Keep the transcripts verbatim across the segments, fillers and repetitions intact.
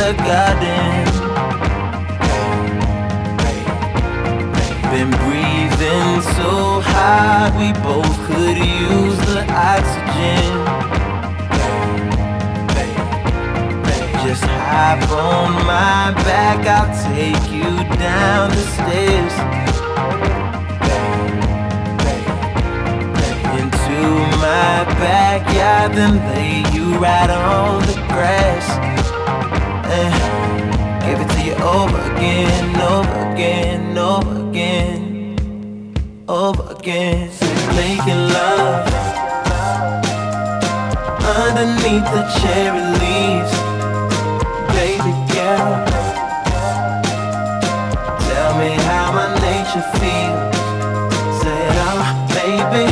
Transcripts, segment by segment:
the garden. Been breathing so hard, we both could use the oxygen. Just hop on my back, I'll take you down the stairs. Into my backyard, then lay you right on the grass. And give it to you over again, over again, over again, over again. Making love underneath the cherry leaves. Baby girl, tell me how my nature feels. Say, oh, baby,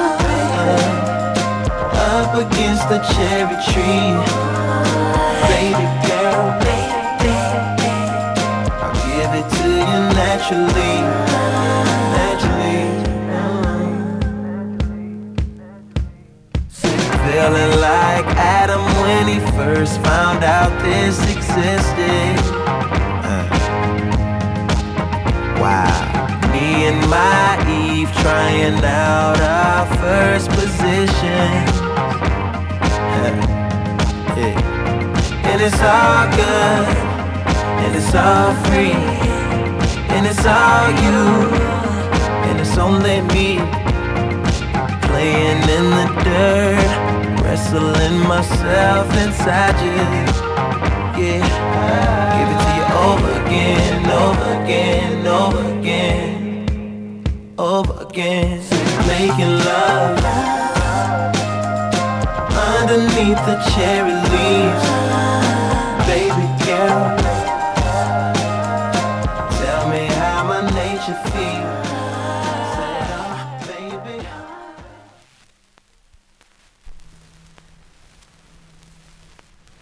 uh, up against the cherry tree. Baby girl, I'll give it to you naturally, naturally. So feeling like Adam when he first found out this existed. Uh. Wow. Me and my Eve trying out our first position. Uh. Yeah. And it's all good, and it's all free, and it's all you, and it's only me. Playing in the dirt, wrestling myself inside you. Yeah, give it to you over again, over again, over again, over again. Making love underneath the cherry